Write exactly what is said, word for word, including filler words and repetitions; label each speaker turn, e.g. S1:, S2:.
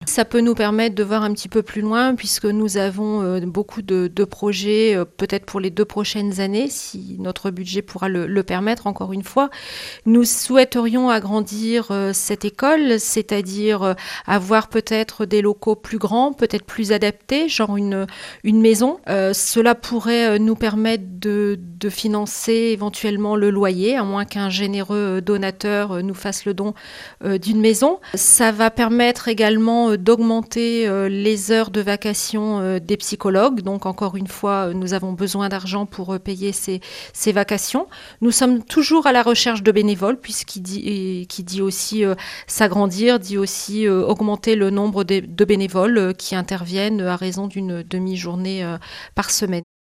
S1: Ça peut nous permettre de voir un petit peu plus loin puisque nous avons euh, beaucoup de, de projets, euh, peut-être pour les deux prochaines années, si notre budget pourra le, le permettre, encore une fois. Nous souhaiterions agrandir euh, cette école, c'est-à-dire euh, avoir peut-être des locaux plus grands, peut-être plus adaptés, genre une, une maison. Euh, cela pourrait euh, nous permettre de, de financer éventuellement le loyer, à moins qu'un généreux donateur euh, nous fasse le don euh, d'une maison. Ça va permettre également euh, d'augmenter euh, les heures de vacation euh, des psychologues. Donc encore une fois, nous avons besoin d'argent pour euh, payer ces, ces vacations. Nous sommes toujours à la recherche de bénévoles, puisqu'il dit, qui dit aussi euh, s'agrandir, dit aussi euh, augmenter le nombre de, de bénévoles euh, qui interviennent à raison d'une demi-journée euh, par semaine.